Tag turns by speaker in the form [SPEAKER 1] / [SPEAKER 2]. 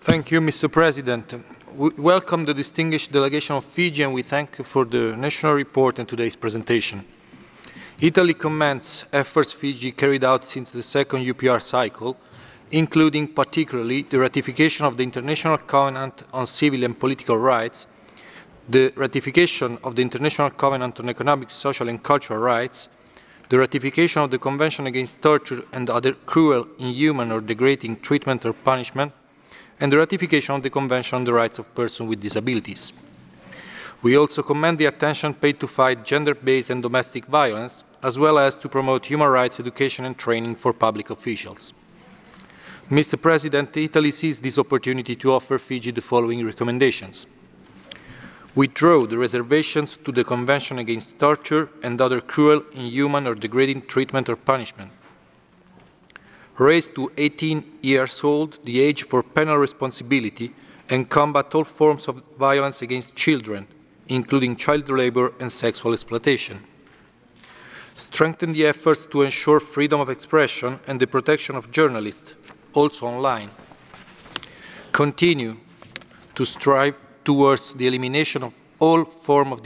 [SPEAKER 1] Mr. President. We welcome the distinguished delegation of Fiji and we thank you for the national report and today's presentation. Italy commends efforts Fiji carried out since the second UPR cycle, including particularly the ratification of the International Covenant on Civil and Political Rights, the ratification of the International Covenant on Economic, Social and Cultural Rights, the ratification of the Convention Against Torture and Other Cruel, Inhuman or Degrading Treatment or Punishment, and the ratification of the Convention on the Rights of Persons with Disabilities. We also commend the attention paid to fight gender-based and domestic violence, as well as to promote human rights education and training for public officials. Mr. President, Italy sees this opportunity to offer Fiji the following recommendations. Withdraw the reservations to the Convention Against Torture and Other Cruel, Inhuman or Degrading Treatment or Punishment. Raise to 18 years old the age for penal responsibility and combat all forms of violence against children, including child labour and sexual exploitation. Strengthen the efforts to ensure freedom of expression and the protection of journalists, also online. Continue to strive towards the elimination of all forms of